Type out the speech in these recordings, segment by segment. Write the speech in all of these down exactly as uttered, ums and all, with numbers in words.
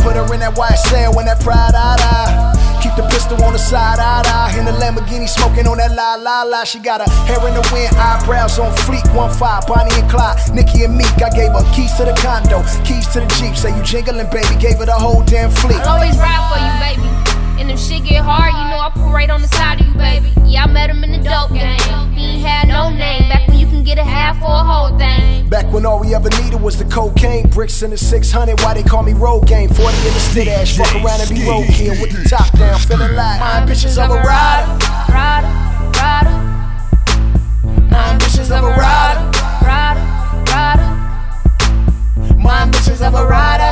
put her in that white cell when that pride eye eye. Keep the pistol on the side, eye eye. In the Lamborghini smoking on that la la la. She got her hair in the wind, eyebrows on fleek. One five, Bonnie and Clyde, Nicki and Meek. I gave her keys to the condo, keys to the Jeep. Say you jingling, baby, gave her the whole damn fleet. I'll always ride for you, baby. And if shit get hard, you know I put right on the side of you, baby. Yeah, I met him in the dope game. He ain't had no name. Back when you can get a half or a whole thing. Back when all we ever needed was the cocaine. Bricks in the six hundred, why they call me road game. forty in the stick ass, fuck around and be roadkill. With the top down, feeling like my ambitions of a rider. Rider, rider. My ambitions of a rider. Rider, rider. My ambitions of a rider.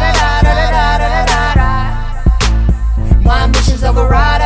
My ambitions of a rider.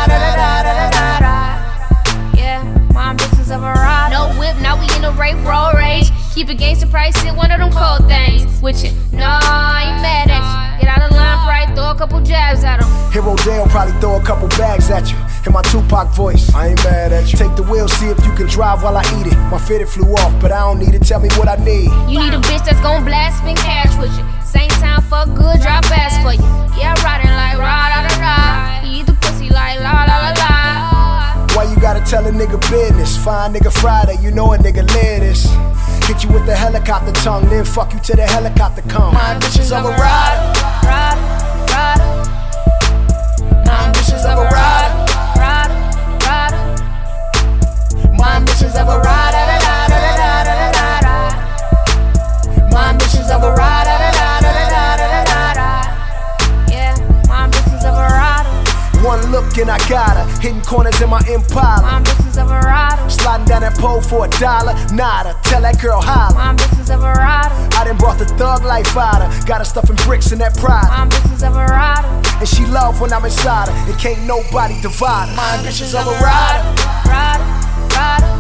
Yeah, my ambitions of a rider. No whip, now we in a rape road rage. Keep it gangsta price, hit one of them cold things. With you, no, I ain't mad at you. Get out of line, right, throw a couple jabs at him. Hero Dale probably throw a couple bags at you. In my Tupac voice, I ain't mad at you. Take the wheel, see if you can drive while I eat it. My fitted flew off, but I don't need it. Tell me what I need. You need a bitch that's gon' blast, spin cash with you. Same time, fuck good, drop ass for you. Yeah, riding like rah da da da. He eat the pussy like la la la la. Why you gotta tell a nigga business? Fine nigga Friday, you know a nigga live this. Hit you with the helicopter tongue, then fuck you till the helicopter come. My ambitions of a rider. Rider, rider. My ambitions of a rider. Rider, rider. My ambitions of a rider. My ambitions of a rider. Yeah, my ambitions of a rider. One look and I got her, hitting corners in my Impala. My ambitions of a rider. Sliding down that pole for a dollar, nada. Tell that girl holla. My ambitions of a rider. I done brought the thug life out her. Got her stuffing bricks in that pride. My ambitions of a rider. And she love when I'm inside her. And can't nobody divide her. My ambitions of a rider. Rider, rider.